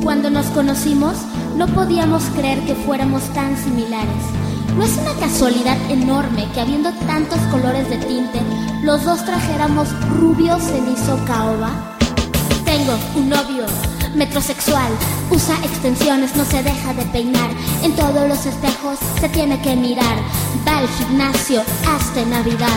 Cuando nos conocimos, no podíamos creer que fuéramos tan similares. No es una casualidad enorme que habiendo tantos colores de tinte, los dos trajéramos rubio cenizo caoba. Tengo un novio metrosexual, usa extensiones, no se deja de peinar. En todos los espejos se tiene que mirar. Va al gimnasio hasta Navidad.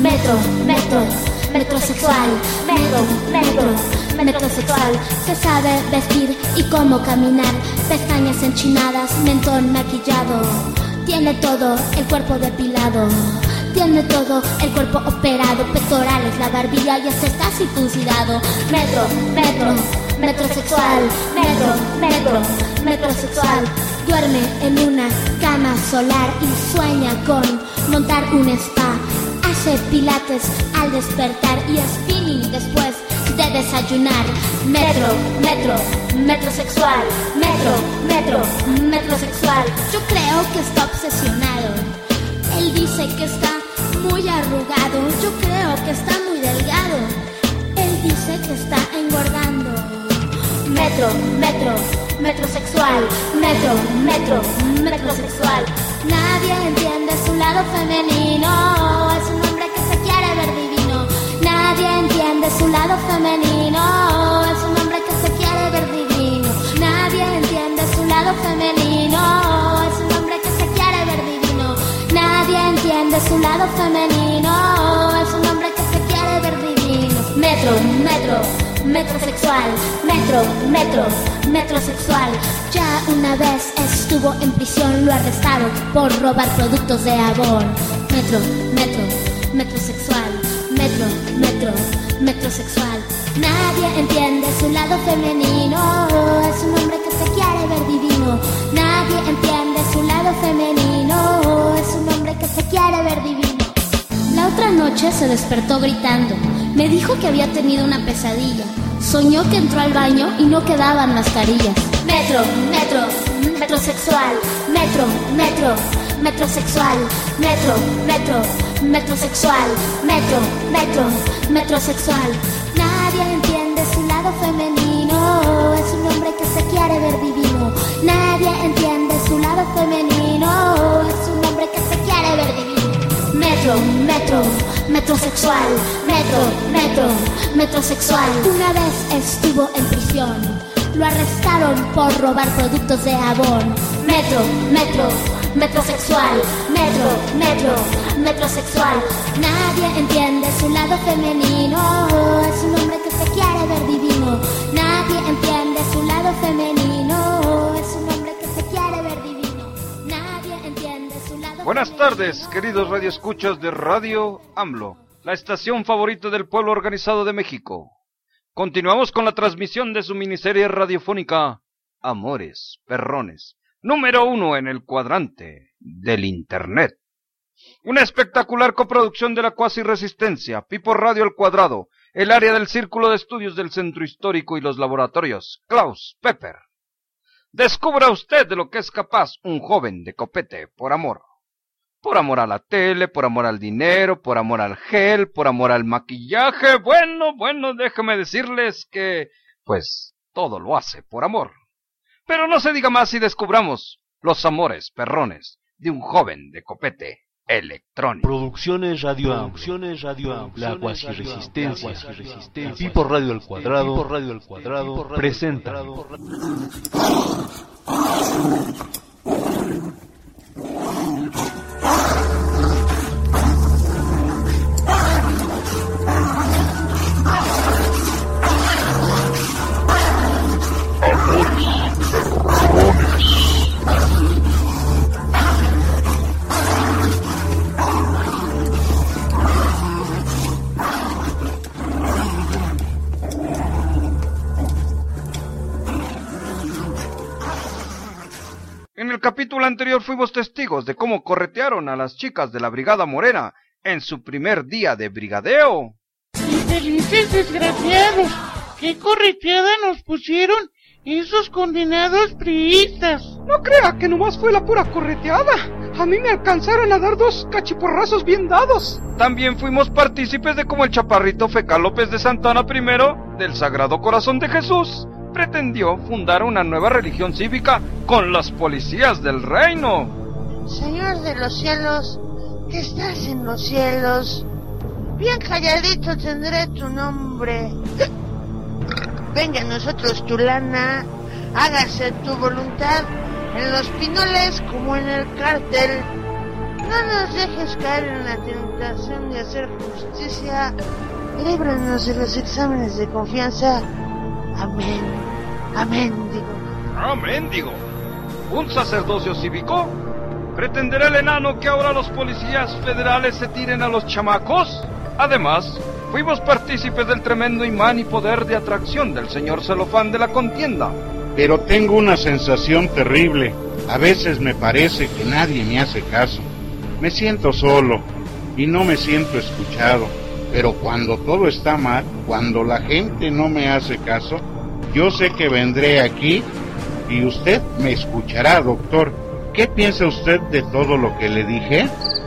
Metrosexual. Metrosexual. Se sabe vestir y cómo caminar. Pestañas enchinadas, mentón maquillado. Tiene todo el cuerpo depilado. Tiene todo el cuerpo operado. Pectorales, la barbilla ya se está circuncidado. Metrosexual. Metrosexual. Duerme en una cama solar y sueña con montar un spa. Hace pilates al despertar y spinning después de desayunar. Metrosexual. Metrosexual. Yo creo que está obsesionado. Él dice que está muy arrugado. Yo creo que está muy delgado. Él dice que está engordando. Metrosexual. Metrosexual. Nadie entiende su lado femenino. Es un hombre que se quiere ver divino. Nadie entiende su lado femenino. Es un hombre que se quiere ver divino. Nadie entiende su lado femenino. Es un hombre que se quiere ver divino. Nadie entiende su lado femenino. Es un hombre que se quiere ver divino. Metrosexual. Metrosexual. Ya una vez estuvo en prisión, lo arrestaron por robar productos de Avon. Metrosexual. Metrosexual. Nadie entiende su lado femenino. Es un hombre que se quiere ver divino. Nadie entiende su lado femenino. Es un hombre que se quiere ver divino. La otra noche se despertó gritando. Me dijo que había tenido una pesadilla. Soñó que entró al baño y no quedaban mascarillas. Metrosexual. Metrosexual. Metrosexual. Metrosexual. Nadie entiende su lado femenino. Es un hombre que se quiere ver divino. Nadie entiende su lado femenino. Es un hombre que se quiere ver divino. Metrosexual. Metrosexual. Una vez estuvo en prisión. Lo arrestaron por robar productos de Avon. Metrosexual. Metrosexual. Nadie entiende su lado femenino. Es un hombre que se quiere ver divino. Nadie entiende su lado femenino. Es un hombre que se quiere ver divino. Nadie entiende su lado Buenas femenino. tardes, queridos radioescuchas de Radio AMLO, la estación favorita del pueblo organizado de México. Continuamos con la transmisión de su miniserie radiofónica Amores Perrones, número 1 en el cuadrante del Internet. Una espectacular coproducción de la Cuasi Resistencia, Pipo Radio al Cuadrado, el área del Círculo de Estudios del Centro Histórico y los laboratorios Klaus Pepper. Descubra usted de lo que es capaz un joven de copete por amor. Por amor a la tele, por amor al dinero, por amor al gel, por amor al maquillaje. Bueno, déjeme decirles que, pues, todo lo hace por amor. Pero no se diga más y descubramos los amores perrones de un joven de copete electrónico. Producciones Radio AMLO, la Cuasi Resistencia, Pipo Radio al Cuadrado, presenta. En el capítulo anterior fuimos testigos de cómo corretearon a las chicas de la Brigada Morena en su primer día de brigadeo. ¡Infelices desgraciados! ¡Qué correteada nos pusieron esos condenados priistas! No crea que nomás fue la pura correteada. A mí me alcanzaron a dar 2 cachiporrazos bien dados. También fuimos partícipes de cómo el chaparrito Fecal López de Santana I, del Sagrado Corazón de Jesús, pretendió fundar una nueva religión cívica con los policías del reino. Señor de los cielos, que estás en los cielos, bien calladito tendré tu nombre. Venga a nosotros tu lana, hágase tu voluntad, en los pinoles como en el cártel. No nos dejes caer en la tentación de hacer justicia. Líbranos de los exámenes de confianza. Amén. Amén, digo. Amén, digo. ¿Un sacerdocio cívico? ¿Pretenderá el enano que ahora los policías federales se tiren a los chamacos? Además, fuimos partícipes del tremendo imán y poder de atracción del señor Celofán de la contienda. Pero tengo una sensación terrible. A veces me parece que nadie me hace caso. Me siento solo y no me siento escuchado. Pero cuando todo está mal, cuando la gente no me hace caso, yo sé que vendré aquí y usted me escuchará, doctor. ¿Qué piensa usted de todo lo que le dije?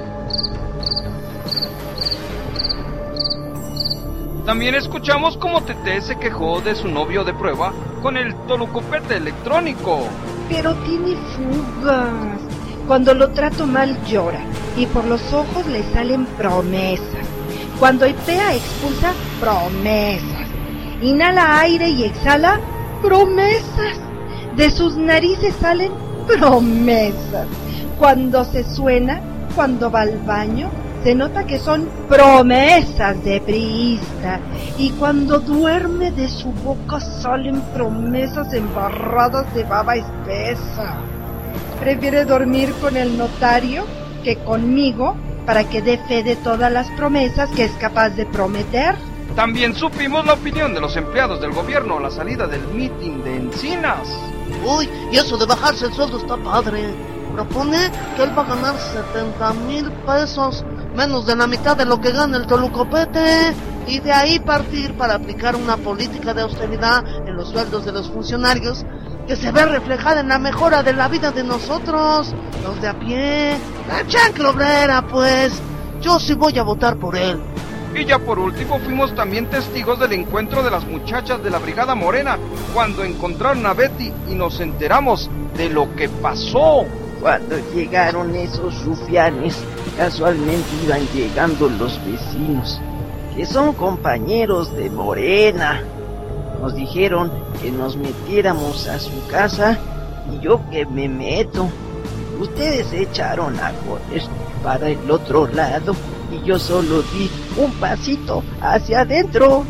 También escuchamos cómo Tete se quejó de su novio de prueba con el tolucopete electrónico. Pero tiene fugas. Cuando lo trato mal llora y por los ojos le salen promesas. Cuando ipea expulsa promesas. Inhala aire y exhala promesas. De sus narices salen promesas. Cuando se suena, cuando va al baño, se nota que son promesas de priista. Y cuando duerme de su boca salen promesas embarradas de baba espesa. Prefiere dormir con el notario que conmigo para que dé fe de todas las promesas que es capaz de prometer. También supimos la opinión de los empleados del gobierno a la salida del mitin de Encinas. Uy, y eso de bajarse el sueldo está padre. Propone que él va a ganar 70,000 pesos, menos de la mitad de lo que gana el tolucopete, y de ahí partir para aplicar una política de austeridad en los sueldos de los funcionarios que se ve reflejada en la mejora de la vida de nosotros, los de a pie, la chancla obrera, pues. Yo sí voy a votar por él. Y ya por último fuimos también testigos del encuentro de las muchachas de la Brigada Morena cuando encontraron a Betty y nos enteramos de lo que pasó. Cuando llegaron esos rufianes, casualmente iban llegando los vecinos, que son compañeros de Morena. Nos dijeron que nos metiéramos a su casa y yo que me meto. Ustedes se echaron a correr para el otro lado y yo solo di un pasito hacia adentro.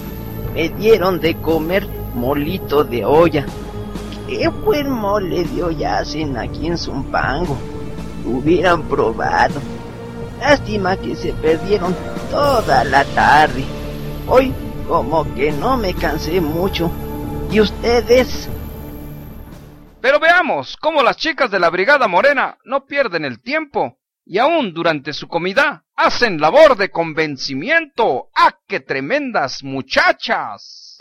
Me dieron de comer molito de olla. Qué buen mole de olla hacen aquí en Zumpango. Hubieran probado. Lástima que se perdieron toda la tarde. Hoy como que no me cansé mucho. ¿Y ustedes? Pero veamos cómo las chicas de la Brigada Morena no pierden el tiempo y aún durante su comida hacen labor de convencimiento. ¡Ah, qué tremendas muchachas!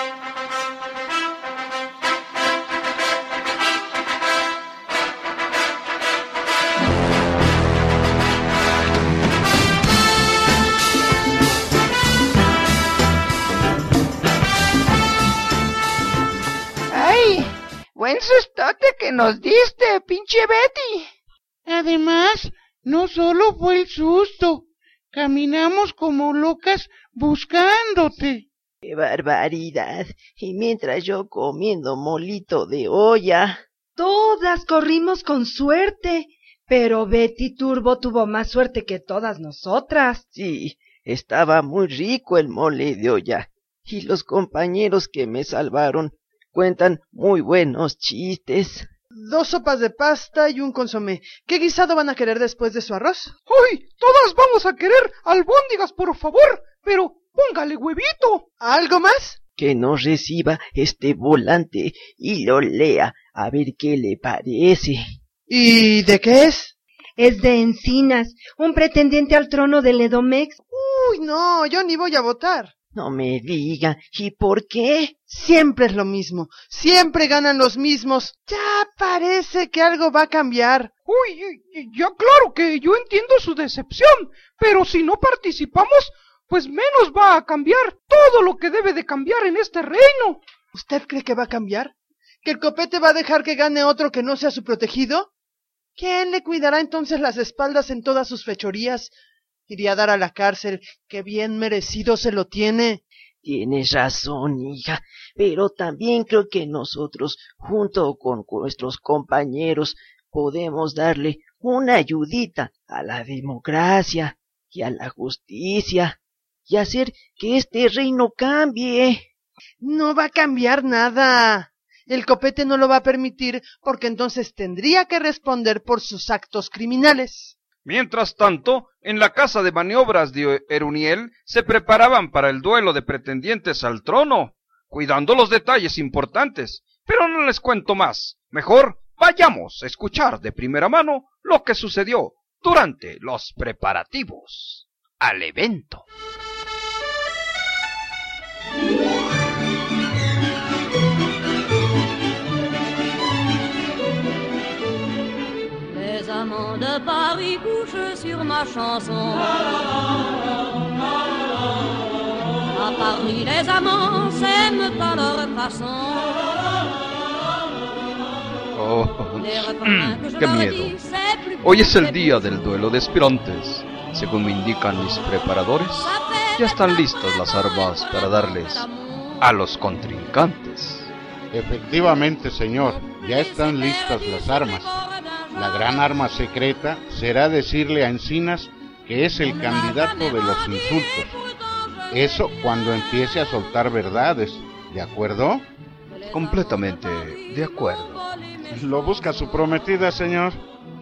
¡Ay! ¡Buen sustote que nos diste, pinche Betty! Además, no solo fue el susto, caminamos como locas buscándote. ¡Qué barbaridad! Y mientras yo comiendo molito de olla. Todas corrimos con suerte, pero Betty Turbo tuvo más suerte que todas nosotras. Sí, estaba muy rico el mole de olla. Y los compañeros que me salvaron cuentan muy buenos chistes. 2 sopas de pasta y un consomé. ¿Qué guisado van a querer después de su arroz? ¡Uy! Todas vamos a querer albóndigas, por favor, pero póngale huevito. ¿Algo más? Que no reciba este volante y lo lea, a ver qué le parece. ¿Y de qué es? Es de Encinas, un pretendiente al trono del Edomex. Uy, no, yo ni voy a votar. No me diga, ¿y por qué? Siempre es lo mismo, siempre ganan los mismos. Ya parece que algo va a cambiar. Uy, ya claro que yo entiendo su decepción, pero si no participamos, pues menos va a cambiar todo lo que debe de cambiar en este reino. ¿Usted cree que va a cambiar? ¿Que el copete va a dejar que gane otro que no sea su protegido? ¿Quién le cuidará entonces las espaldas en todas sus fechorías? Iría a dar a la cárcel, que bien merecido se lo tiene. Tienes razón, hija, pero también creo que nosotros, junto con nuestros compañeros, podemos darle una ayudita a la democracia y a la justicia y hacer que este reino cambie. No va a cambiar nada. El copete no lo va a permitir porque entonces tendría que responder por sus actos criminales. Mientras tanto, en la casa de maniobras de Eruniel se preparaban para el duelo de pretendientes al trono, cuidando los detalles importantes. Pero no les cuento más. Mejor vayamos a escuchar de primera mano lo que sucedió durante los preparativos al evento. Les amants de Paris couchent sur ma chanson. À Paris, les amants s'aiment à leur façon. Oh, qué miedo. Hoy es el día del duelo de aspirantes. Según me indican mis preparadores, ya están listas las armas para darles a los contrincantes. Efectivamente, señor, ya están listas las armas. La gran arma secreta será decirle a Encinas que es el candidato de los insultos. Eso cuando empiece a soltar verdades, ¿de acuerdo? Completamente de acuerdo. ¿Lo busca su prometida, señor?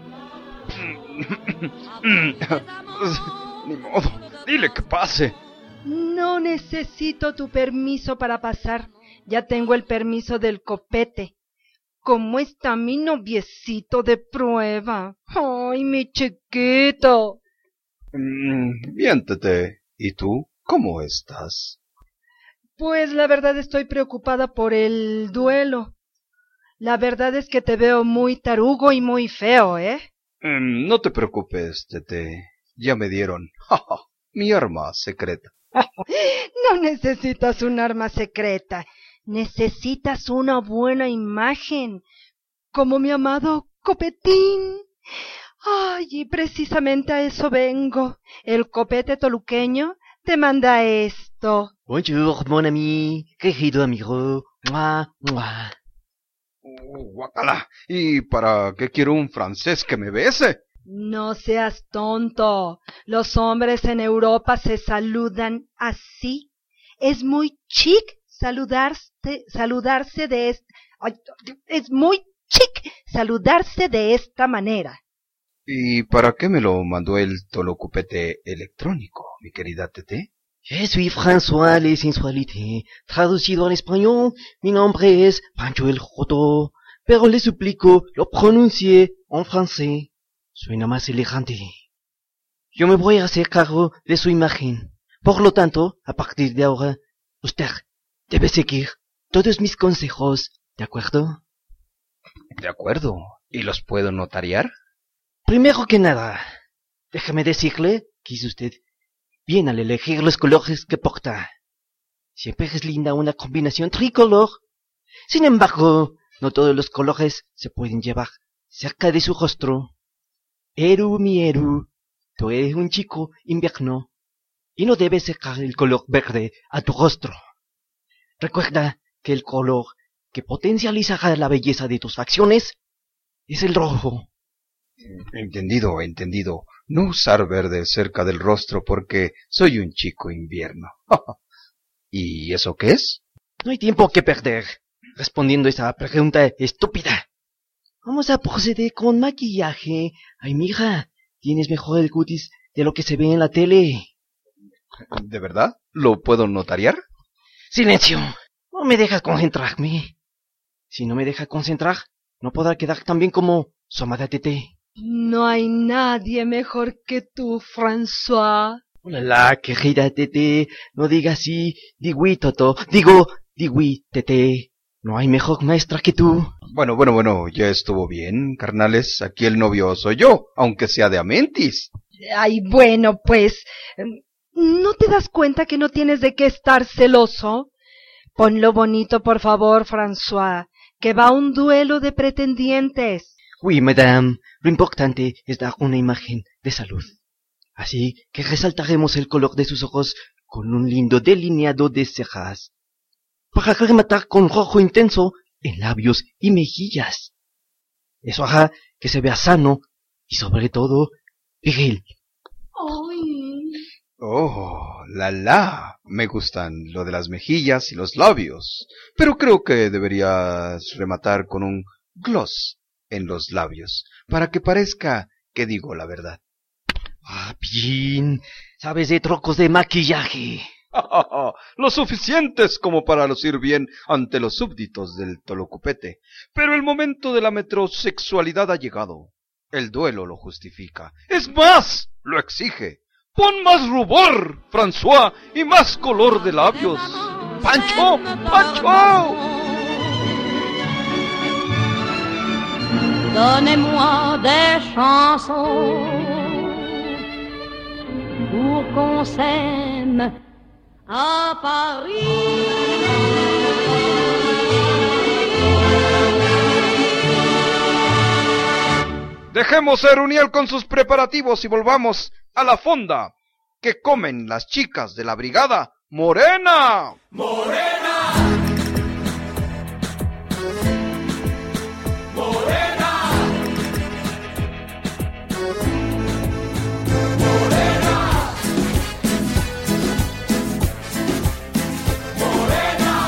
Ni modo, dile que pase. No necesito tu permiso para pasar. Ya tengo el permiso del copete. ¿Cómo está mi noviecito de prueba? ¡Ay, mi chiquito! Bien, Tete. ¿Y tú? ¿Cómo estás? Pues la verdad estoy preocupada por el duelo. La verdad es que te veo muy tarugo y muy feo, ¿eh? No te preocupes, Tete. Ya me dieron mi arma secreta. No necesitas un arma secreta. Necesitas una buena imagen, como mi amado Copetín. Ay, y precisamente a eso vengo. El copete toluqueño te manda esto. Bonjour, mon ami, querido amigo. Mua, mua. Guacala. ¿Y para qué quiero un francés que me bese? No seas tonto. Los hombres en Europa se saludan así. Es muy chic saludarse de esta manera. ¿Y para qué me lo mandó el tolocupete electrónico, mi querida Tete? Je suis François les sensualités. Traducido al español, mi nombre es Pancho el Joto, pero le suplico lo pronuncie en francés. Suena más elegante. Yo me voy a hacer cargo de su imagen. Por lo tanto, a partir de ahora, usted debe seguir todos mis consejos, ¿de acuerdo? De acuerdo. ¿Y los puedo notariar? Primero que nada, déjame decirle que hizo usted bien al elegir los colores que porta. Siempre es linda una combinación tricolor. Sin embargo, no todos los colores se pueden llevar cerca de su rostro. Eru, mi Eru, tú eres un chico invierno y no debes sacar el color verde a tu rostro. Recuerda que el color que potencializará la belleza de tus facciones es el rojo. Entendido, entendido. No usar verde cerca del rostro porque soy un chico invierno. ¿Y eso qué es? No hay tiempo que perder respondiendo esa pregunta estúpida. Vamos a proceder con maquillaje. Ay, mija, tienes mejor el cutis de lo que se ve en la tele. ¿De verdad? ¿Lo puedo notariar? ¡Silencio! No me dejas concentrarme. Si no me deja concentrar, no podrá quedar tan bien como su amada Tete. No hay nadie mejor que tú, François. Hola, querida Tete, no digas así, digui, Toto, digui, Tete. No hay mejor maestra que tú. Bueno, ya estuvo bien, carnales. Aquí el novio soy yo, aunque sea de Amentis. Ay, bueno, pues, ¿no te das cuenta que no tienes de qué estar celoso? Ponlo bonito, por favor, François, que va un duelo de pretendientes. Oui, madame, lo importante es dar una imagen de salud. Así que resaltaremos el color de sus ojos con un lindo delineado de cejas, para rematar con rojo intenso en labios y mejillas. Eso hará que se vea sano y sobre todo viril. Oh, me gustan lo de las mejillas y los labios, pero creo que deberías rematar con un gloss en los labios, para que parezca que digo la verdad. Ah, bien, sabes de trucos de maquillaje. Lo suficientes como para lucir bien ante los súbditos del Tolocopete, pero el momento de la metrosexualidad ha llegado. El duelo lo justifica, es más, lo exige. Pon más rubor, François, y más color de labios. ¡Pancho! ¡Pancho! Donnez-moi des chansons pour qu'on s'aime à Paris. Dejemos a Eruniel con sus preparativos y volvamos a la fonda que comen las chicas de la brigada Morena. ¡Morena! ¡Morena! ¡Morena! ¡Morena!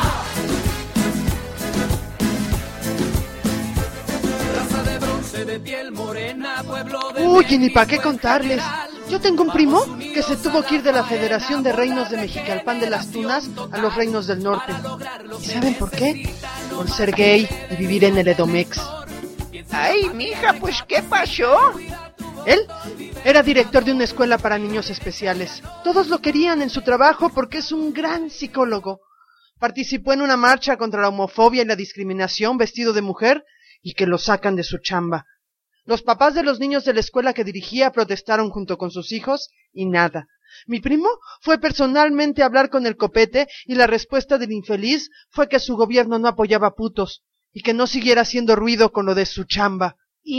Raza de bronce de piel morena, pueblo de... Uy, y ni para qué contarles. Yo tengo un primo que se tuvo que ir de la Federación de Reinos de Mexicalpan de las Tunas a los Reinos del Norte. ¿Y saben por qué? Por ser gay y vivir en el Edomex. Ay, mija, pues ¿qué pasó? Él era director de una escuela para niños especiales. Todos lo querían en su trabajo porque es un gran psicólogo. Participó en una marcha contra la homofobia y la discriminación vestido de mujer y que lo sacan de su chamba. Los papás de los niños de la escuela que dirigía protestaron junto con sus hijos y nada. Mi primo fue personalmente a hablar con el Copete y la respuesta del infeliz fue que su gobierno no apoyaba putos y que no siguiera haciendo ruido con lo de su chamba.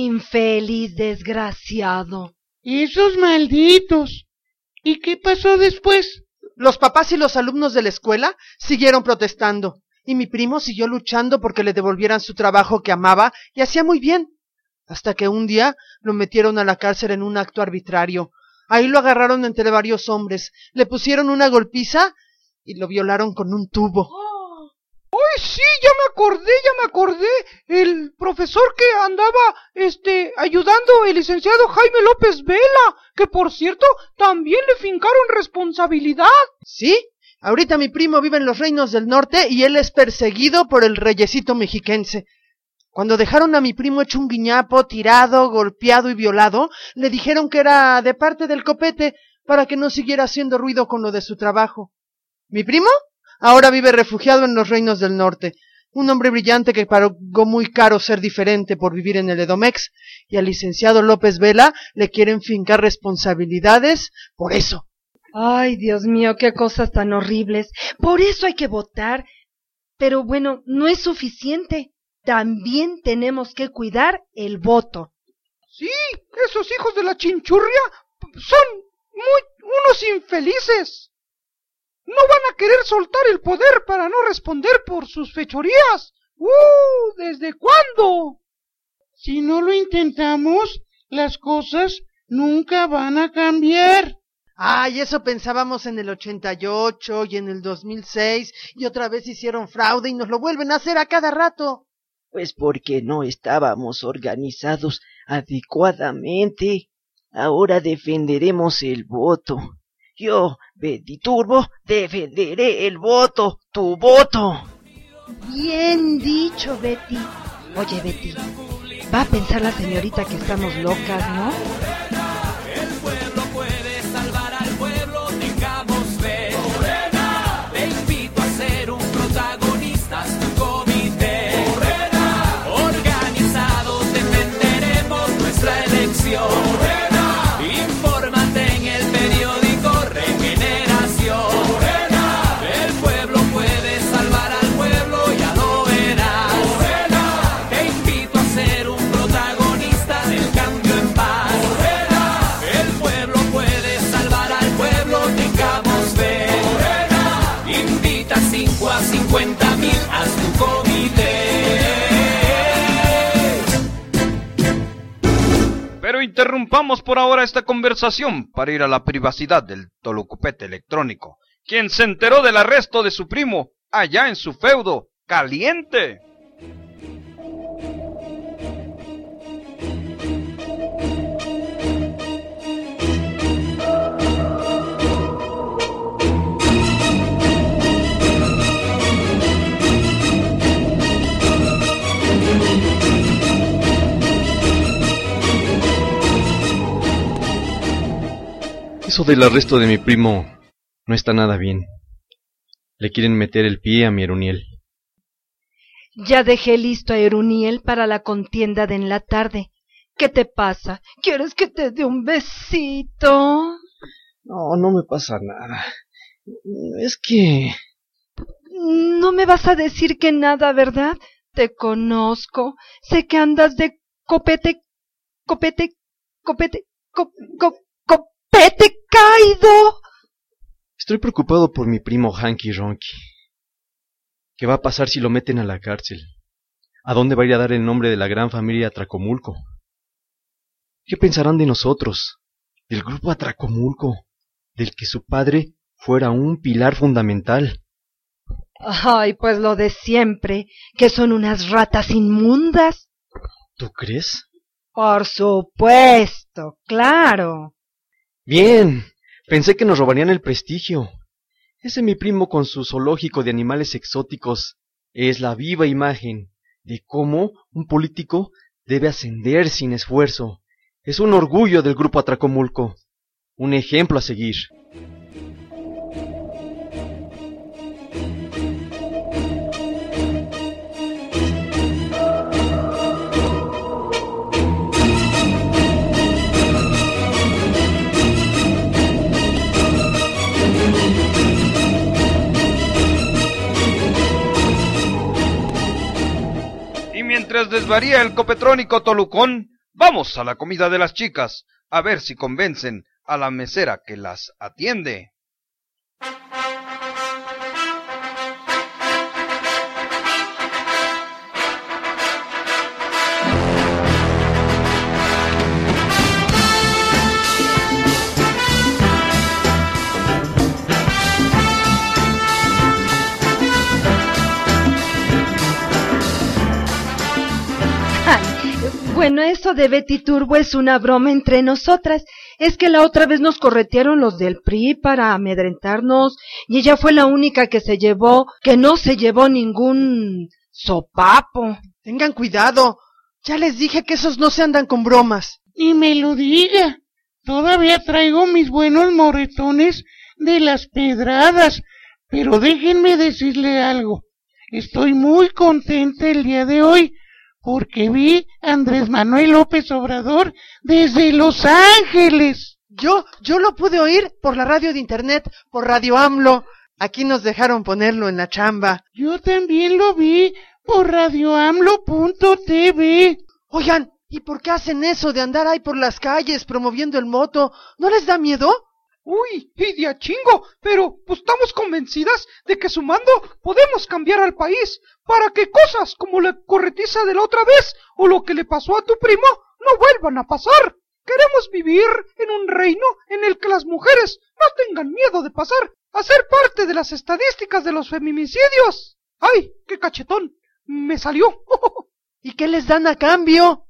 Infeliz desgraciado. Esos malditos. ¿Y qué pasó después? Los papás y los alumnos de la escuela siguieron protestando y mi primo siguió luchando porque le devolvieran su trabajo que amaba y hacía muy bien. Hasta que un día lo metieron a la cárcel en un acto arbitrario. Ahí lo agarraron entre varios hombres, le pusieron una golpiza y lo violaron con un tubo. ¡Ay, sí! Ya me acordé. El profesor que andaba, ayudando, el licenciado Jaime López Vela, que por cierto, también le fincaron responsabilidad. ¿Sí? Ahorita mi primo vive en los Reinos del Norte y él es perseguido por el reyesito mexiquense. Cuando dejaron a mi primo hecho un guiñapo, tirado, golpeado y violado, le dijeron que era de parte del Copete para que no siguiera haciendo ruido con lo de su trabajo. Mi primo ahora vive refugiado en los Reinos del Norte, un hombre brillante que pagó muy caro ser diferente por vivir en el Edomex, y al licenciado López Vela le quieren fincar responsabilidades por eso. Ay, Dios mío, qué cosas tan horribles. Por eso hay que votar. Pero bueno, no es suficiente. También tenemos que cuidar el voto. Sí, esos hijos de la chinchurria son unos infelices. No van a querer soltar el poder para no responder por sus fechorías. ¿Desde cuándo? Si no lo intentamos, las cosas nunca van a cambiar. Ay, eso pensábamos en el 88 y en el 2006 y otra vez hicieron fraude y nos lo vuelven a hacer a cada rato. Pues porque no estábamos organizados adecuadamente. Ahora defenderemos el voto. Yo, Betty Turbo, defenderé el voto, tu voto. Bien dicho, Betty. Oye, Betty, va a pensar la señorita que estamos locas, ¿no? El pueblo puede salvar al pueblo, tengamos fe. Morena, te invito a ser un protagonista, haz tu comité. Morena, organizados defenderemos nuestra elección. Morena, infórmate en el periódico Regeneración. Morena, el pueblo puede salvar al Interrumpamos por ahora esta conversación para ir a la privacidad del Tolucupete electrónico, quien se enteró del arresto de su primo allá en su feudo caliente. Eso del arresto de mi primo no está nada bien. Le quieren meter el pie a mi Eruniel. Ya dejé listo a Eruniel para la contienda de en la tarde. ¿Qué te pasa? ¿Quieres que te dé un besito? No, no me pasa nada. Es que... No me vas a decir que nada, ¿verdad? Te conozco. Sé que andas de copete caído. Estoy preocupado por mi primo Hanky Ronky. ¿Qué va a pasar si lo meten a la cárcel? ¿A dónde va a ir a dar el nombre de la gran familia Atracomulco? ¿Qué pensarán de nosotros, del grupo Atracomulco, del que su padre fuera un pilar fundamental? Ay, pues lo de siempre, que son unas ratas inmundas. ¿Tú crees? Por supuesto, claro. Bien, pensé que nos robarían el prestigio. Ese mi primo con su zoológico de animales exóticos es la viva imagen de cómo un político debe ascender sin esfuerzo. Es un orgullo del grupo Atracomulco, un ejemplo a seguir. Mientras desvaría el copetrónico Tolucón, vamos a la comida de las chicas, a ver si convencen a la mesera que las atiende. Bueno, eso de Betty Turbo es una broma entre nosotras. Es que la otra vez nos corretearon los del PRI para amedrentarnos y ella fue la única que no se llevó ningún sopapo. Tengan cuidado. Ya les dije que esos no se andan con bromas. Ni me lo diga. Todavía traigo mis buenos moretones de las pedradas. Pero déjenme decirle algo. Estoy muy contenta el día de hoy, porque vi a Andrés Manuel López Obrador desde Los Ángeles. Yo lo pude oír por la radio de internet, por Radio AMLO. Aquí nos dejaron ponerlo en la chamba. Yo también lo vi por radioamlo.tv. Oigan, ¿y por qué hacen eso de andar ahí por las calles promoviendo el moto? ¿No les da miedo? Uy, y de a chingo, pero pues estamos convencidas de que sumando podemos cambiar al país para que cosas como la corretiza de la otra vez o lo que le pasó a tu primo no vuelvan a pasar. Queremos vivir en un reino en el que las mujeres no tengan miedo de pasar a ser parte de las estadísticas de los feminicidios. ¡Ay, qué cachetón! Me salió. ¿Y qué les dan a cambio?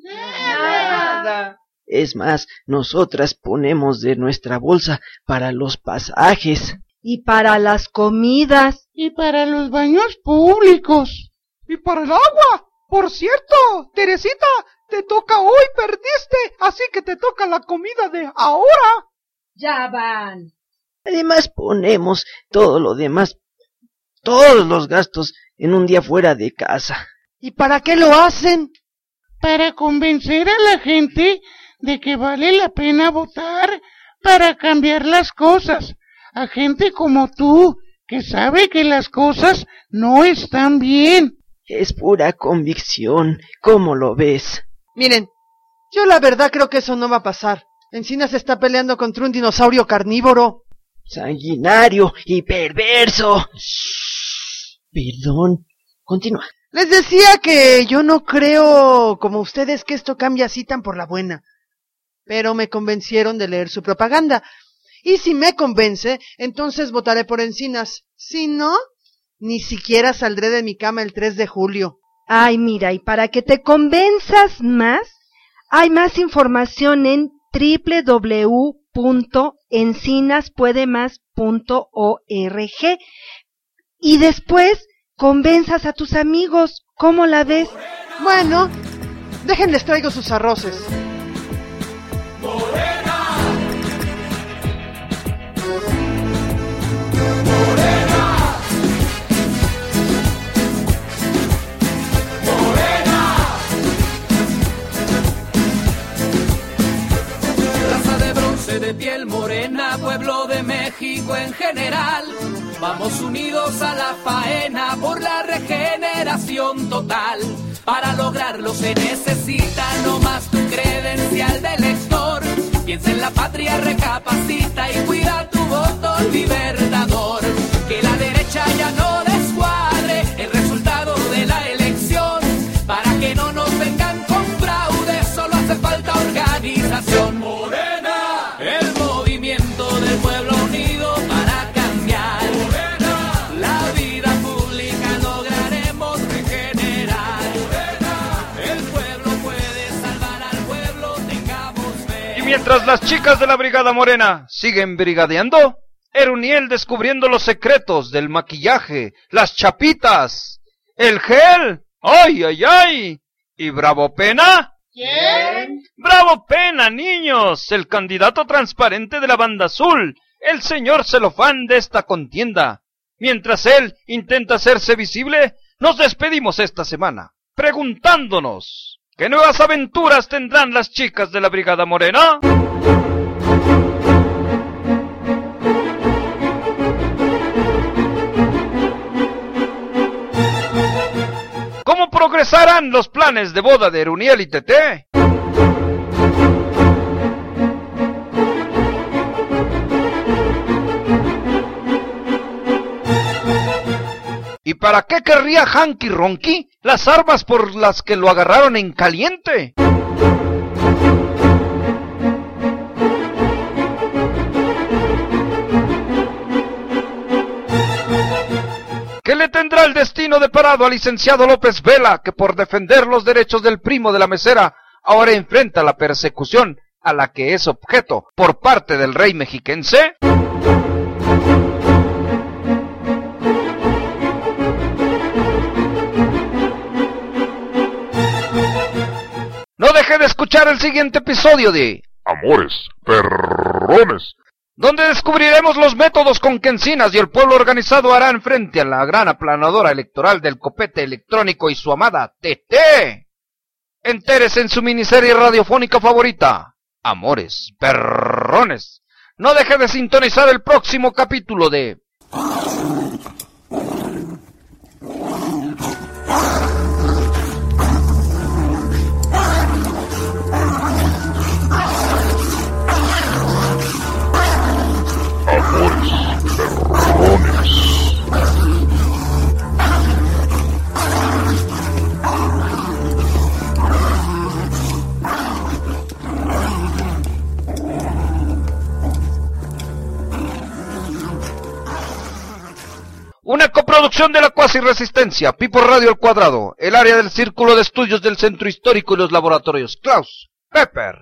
Nada. Es más, nosotras ponemos de nuestra bolsa para los pasajes. Y para las comidas. Y para los baños públicos. Y para el agua. Por cierto, Teresita, te toca hoy, perdiste, así que te toca la comida de ahora. Ya van. Además ponemos todo lo demás, todos los gastos en un día fuera de casa. ¿Y para qué lo hacen? Para convencer a la gente de que vale la pena votar para cambiar las cosas. A gente como tú, que sabe que las cosas no están bien. Es pura convicción, ¿cómo lo ves? Miren, yo la verdad creo que eso no va a pasar. Encina se está peleando contra un dinosaurio carnívoro. Sanguinario y perverso. Shh, perdón, continúa. Les decía que yo no creo, como ustedes, que esto cambie así tan por la buena. pero me convencieron de leer su propaganda. Y si me convence, entonces votaré por Encinas. Si no, ni siquiera saldré de mi cama el 3 de julio. Ay, mira, y para que te convenzas más, hay más información en www.encinaspuedemás.org. Y después convenzas a tus amigos. ¿Cómo la ves? Bueno, déjenles traigo sus arroces. De piel morena, pueblo de México en general, vamos unidos a la faena por la regeneración total. Para lograrlo se necesita no más tu credencial de elector. Piensa en la patria, recapacita y cuida tu voto libertador. Que la derecha ya no descuadre el resultado de la elección. Para que no nos vengan con fraude, solo hace falta organización. Morena, el movimiento del pueblo unido para cambiar. Morena, la vida pública lograremos regenerar. Morena, el pueblo puede salvar al pueblo, tengamos fe. Y mientras las chicas de la Brigada Morena siguen brigadeando, Eruniel descubriendo los secretos del maquillaje, las chapitas, el gel, ¡ay, ay, ay! ¿Y Bravo Pena? ¿Quién? ¡Bravo Pena, niños! El candidato transparente de la banda azul, el señor celofán de esta contienda. Mientras él intenta hacerse visible, nos despedimos esta semana, preguntándonos, ¿qué nuevas aventuras tendrán las chicas de la Brigada Morena? ¿Cómo progresarán los planes de boda de Eruniel y Teté? ¿Y para qué querría Hanky Ronky las armas por las que lo agarraron en caliente? ¿Qué le tendrá el destino deparado al licenciado López Vela, que por defender los derechos del primo de la mesera, ahora enfrenta la persecución a la que es objeto por parte del rey mexiquense? No deje de escuchar el siguiente episodio de Amores Perrones, donde descubriremos los métodos con que Encinas y el pueblo organizado harán frente a la gran aplanadora electoral del copete electrónico y su amada TT. Entérese en su miniserie radiofónica favorita, Amores Perrones. No deje de sintonizar el próximo capítulo de... Amores Perrones. Una coproducción de la Cuasi Resistencia, Pipo Radio al Cuadrado, el área del Círculo de Estudios del Centro Histórico y los laboratorios Klaus Pepper.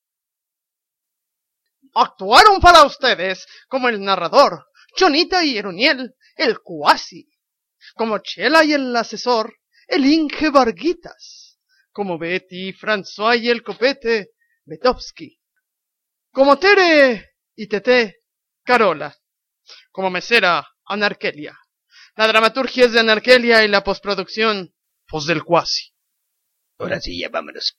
Actuaron para ustedes como el narrador, Chonita y Eruniel, el Cuasi, como Chela y el asesor, el Inge Varguitas, como Betty, François y el Copete, Betovsky, como Tere y Tete, Carola, como mesera, Anarkelia. La dramaturgia es de Anarkelia y la postproducción, pues del Cuasi. Ahora sí, ya vámonos.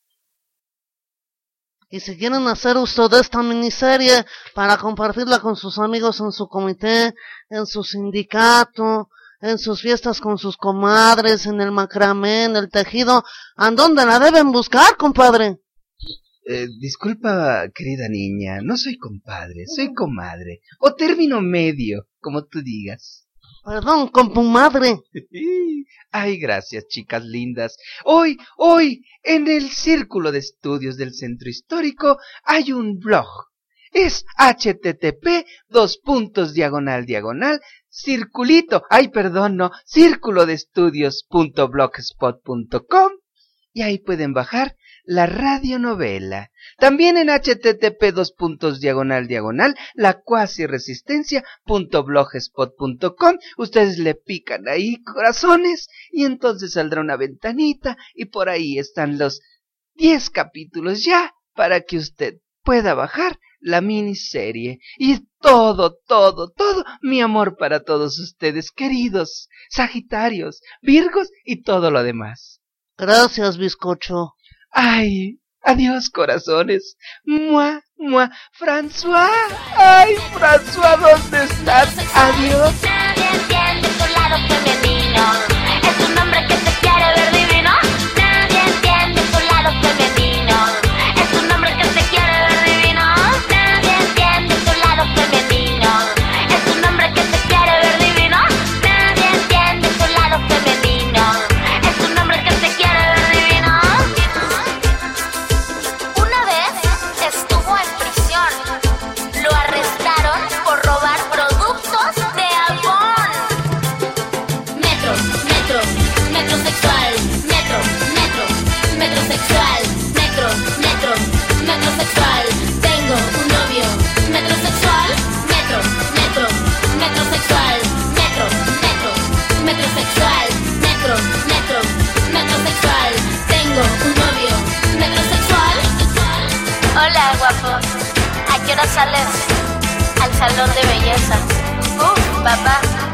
Y si quieren hacer uso de esta miniserie para compartirla con sus amigos en su comité, en su sindicato, en sus fiestas con sus comadres, en el macramé, en el tejido, ¿a dónde la deben buscar, compadre? Disculpa, querida niña, no soy compadre, soy comadre, o término medio, como tú digas. Perdón, compumadre. Ay, gracias, chicas lindas. Hoy, en el Círculo de Estudios del Centro Histórico hay un blog. Es http://circulodeestudios.blogspot.com y ahí pueden bajar la radionovela. También en http://lacuasiresistencia.blogspot.com ustedes le pican ahí corazones y entonces saldrá una ventanita y por ahí están los 10 capítulos ya para que usted pueda bajar la miniserie. Y todo mi amor para todos ustedes, queridos Sagitarios, Virgos y todo lo demás. Gracias, bizcocho. Ay, adiós, corazones. Mua, mua. François. Ay, François, ¿dónde estás? Adiós. Nadie entiende tu lado femenino. Es un hombre que te quiere ver divino. Nadie entiende tu lado femenino. Es un hombre que te quiere ver divino. Nadie entiende tu lado femenino. Es un hombre que te quiere ver divino. Nadie entiende tu lado femenino. Es un hombre que te quiere ver divino. Una vez estuvo en prisión. Lo arrestaron por robar productos de Avon. Metrosexual. Metrosexual. Metrosexual. Tengo un novio metrosexual. Metrosexual. Metrosexual. Metrosexual. Tengo un novio metrosexual. Hola, guapo. ¿A qué hora sales al salón de belleza? Papá.